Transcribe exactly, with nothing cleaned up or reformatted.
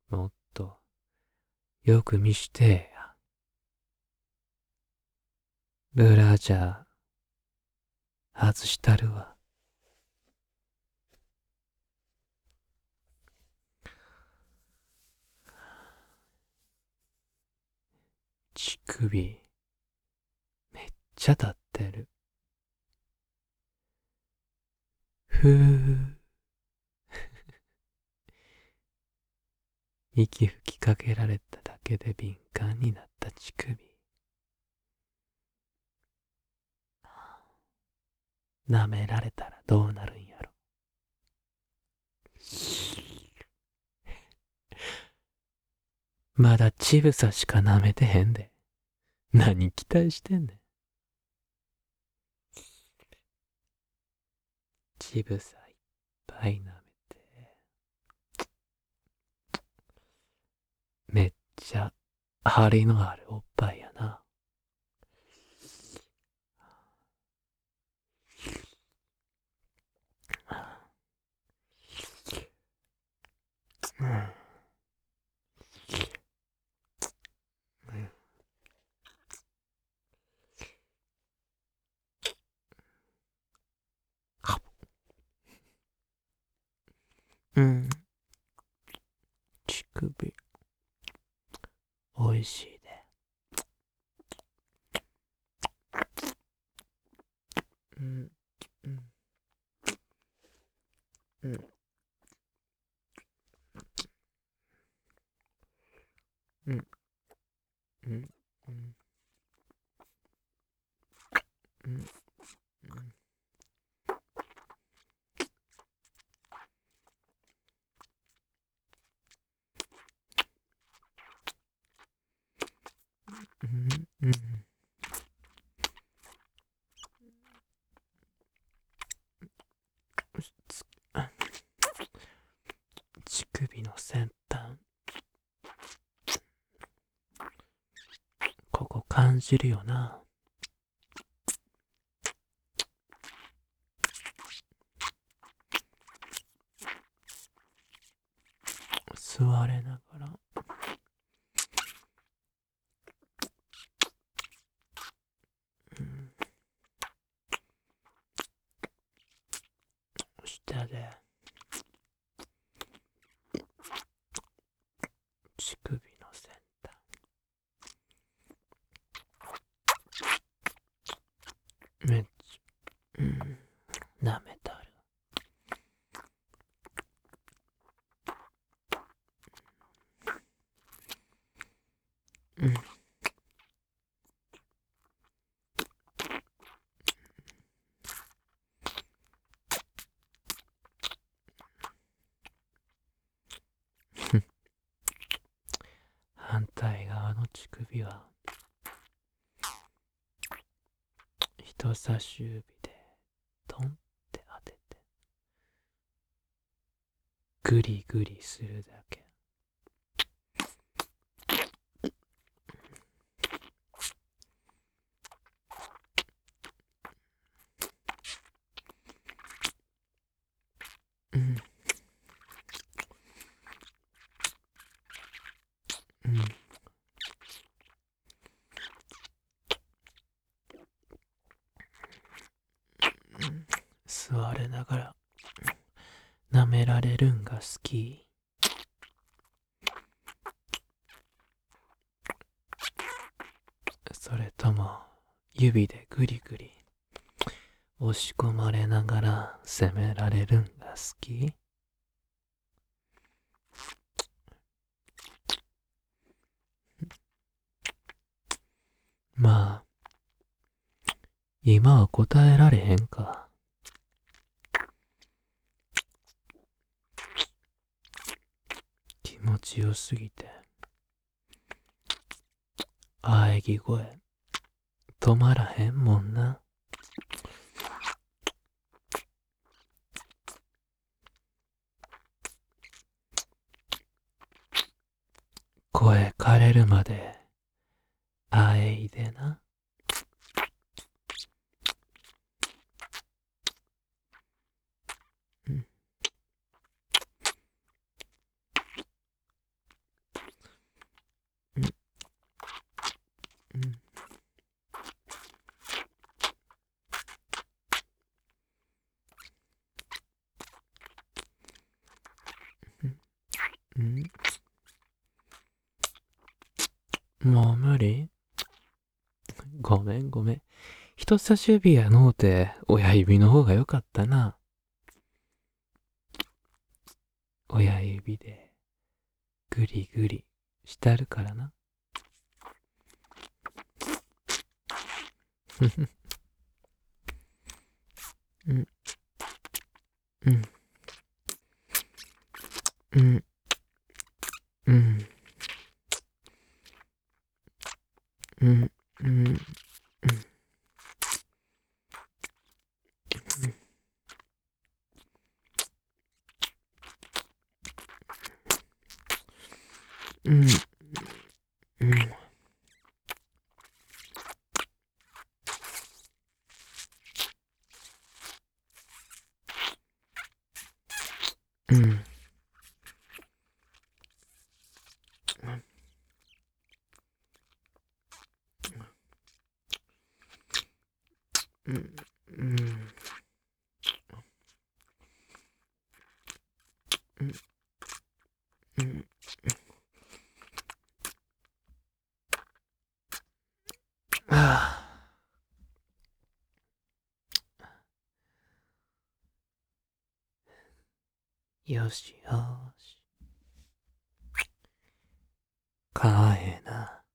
もっとよく見してや。ブラジャー外したるわ。乳首めっちゃ立ってる。ふぅ。息吹きかけられただけで敏感になった乳首。舐められたらどうなるんやろ。まだ乳房しか舐めてへんで。何期待してんねん。乳房いっぱい舐めて。めっちゃ張りのあるおっぱいやな。うんうん。乳首、おいしいで。うん。うん。うん。うん。うん。うん。うん。うん。うん。乳首の先端、ここ感じるよな。座れながら。うん。下で乳首の先端、めっちゃ、うん、舐めたる。うん。反対側の乳首は人差し指でトンって当ててグリグリするだけ。うん。うん。座れながら舐められるんが好き。それとも指でグリグリ押し込まれながら責められるんが好き。まあ今は答えられへんか。気持ちよすぎて喘ぎ声止まらへんもんな。声枯れるまで喘いでな。うん。 んもう無理。ごめんごめん。人差し指やのうて親指の方が良かったな。親指でグリグリしてあるからな。ふふ。うん。うん。うん。うん。うん。うん。うん。うん。うん。うん。うん。うん。はあ。よしよし。かえな。